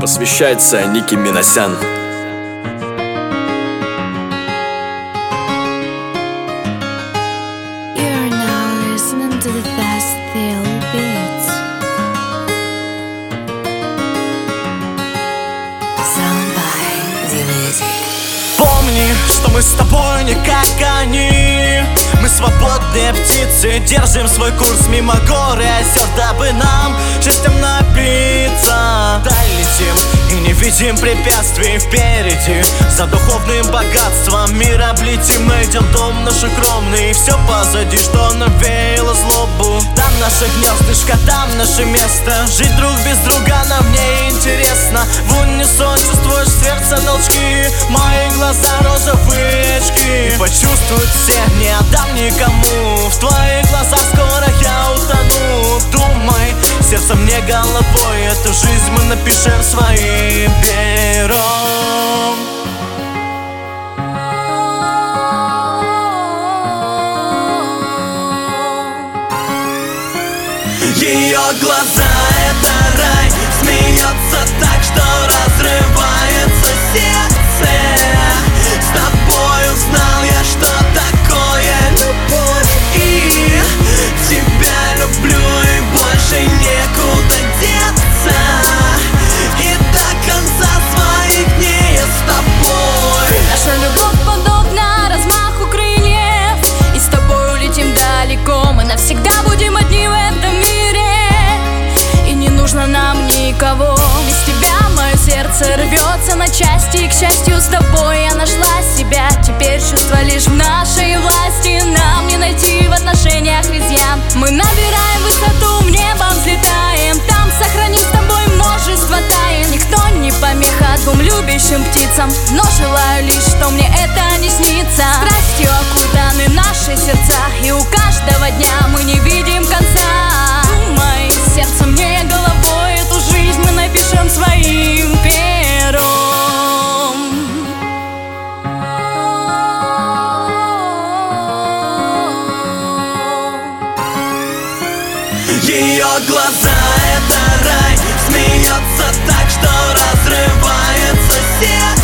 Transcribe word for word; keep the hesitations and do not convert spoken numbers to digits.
Посвящается Ники Минасян. To the fast steel beats. Sound by Divinity. Помни, что мы с тобой не как они. Мы свободные птицы, держим свой курс мимо гор и озер, дабы нам счастьем напиться. Даль летим и не видим препятствий впереди. За духовным богатством мир облетим. Найдем дом наш огромный, и все позади, что навеяло злобу. Там наше гнездышко, там наше место. Жить друг без друга нам не интересно. В унисон чувствуешь сердце толчки. Мои глаза розовые очки. И почувствуют все, не отдам никому. В твоих глазах скоро я утону. Думай сердцем, не головой. Эту жизнь мы напишем своим пером. Ее глаза — это рай. Смеется так, что разрывается сердце. С тобой узнал я, что такое любовь. И тебя люблю, и больше некуда деться. И до конца своих дней я с тобой. Наша любовь подобна размаху крыльев, и с тобой улетим далеко. Мы навсегда будем одни в этом мире, и не нужно нам никого. Без тебя мое сердце рвется на части, и, к счастью, с тобой я нашла себя. Теперь чувства лишь в нашей власти. Нам не найти в отношениях изъян. Мы набираем высоту, в небо взлетаем. Там сохраним с тобой множество тайн. Никто не помеха двум любящим птицам, но желаю лишь, что мне это не снится. Страстью окутаны наши сердца, и у каждого дня мы не видим конца. Думай сердцем, не головой. Эту жизнь мы напишем своим пером. Ее глаза — это рай. Смеется так, что разрывается сердце.